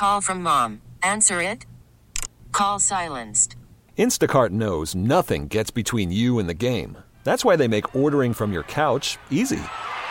call from mom. Answer it. Call silenced. Instacart knows nothing gets between you and the game. That's why they make ordering from your couch easy.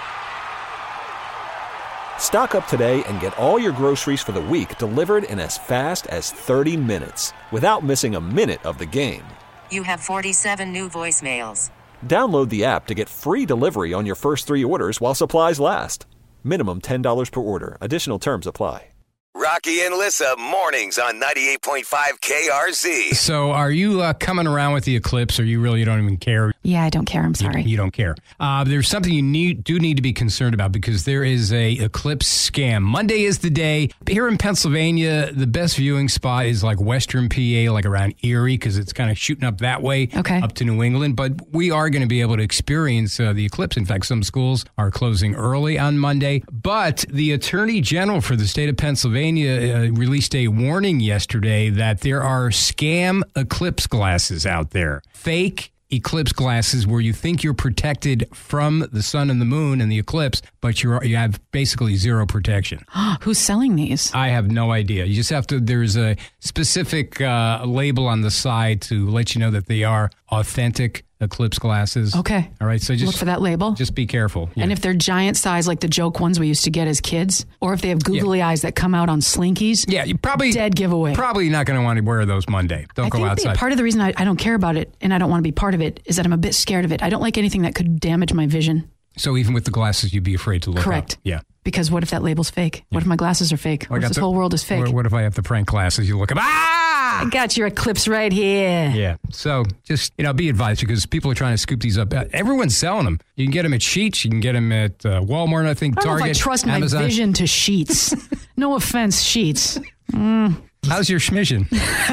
Stock up today and get all your groceries for the week delivered in as fast as 30 minutes without missing a minute of the game. You have 47 new voicemails. Download the app to get free delivery on your first 3 orders while supplies last. Minimum $10 per order. Additional terms apply. Rocky and Lissa, mornings on 98.5 KRZ. So are you coming around with the eclipse, or you really don't even care? Yeah, I don't care. I'm sorry. You don't care. There's something you do need to be concerned about, because there is a eclipse scam. Monday is the day. Here in Pennsylvania, the best viewing spot is like Western PA, like around Erie, because it's kind of shooting up that way, up to New England. But we are going to be able to experience the eclipse. In fact, some schools are closing early on Monday. But the Attorney General for the state of Pennsylvania released a warning yesterday that there are scam eclipse glasses out there. Fake eclipse glasses where you think you're protected from the sun and the moon and the eclipse, but you have basically zero protection. Who's selling these? I have no idea. You just have to, there's a specific label on the side to let you know that they are authentic eclipse glasses. Okay. All right. So just look for that label. Just be careful. Yeah. And if they're giant size, like the joke ones we used to get as kids, or if they have googly eyes that come out on Slinkies, you probably dead giveaway. Probably not going to want to wear those Monday. Don't go outside. Part of the reason I don't care about it and I don't want to be part of it is that I'm a bit scared of it. I don't like anything that could damage my vision. So even with the glasses, you'd be afraid to look Correct. up. Yeah. Because what if that label's fake? What if my glasses are fake? What if this whole world is fake? What if I have the prank glasses? You look up, I got your eclipse right here. Yeah. So just, be advised, because people are trying to scoop these up. Everyone's selling them. You can get them at Sheetz. You can get them at Walmart, I think, I don't Target, know if I trust Amazon. my vision to Sheetz. No offense, Sheetz. How's your schmission?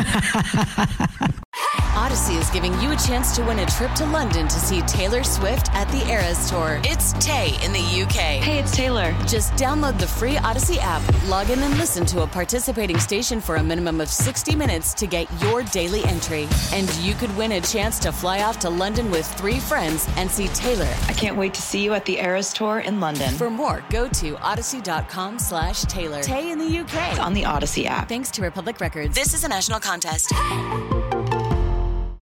Odyssey is giving you a chance to win a trip to London to see Taylor Swift at the Eras Tour. It's Tay in the UK. Hey, it's Taylor. Just download the free Odyssey app, log in and listen to a participating station for a minimum of 60 minutes to get your daily entry. And you could win a chance to fly off to London with 3 friends and see Taylor. I can't wait to see you at the Eras Tour in London. For more, go to odyssey.com/Taylor. Tay in the UK. On the Odyssey app. Thanks to Republic Records. This is a national contest.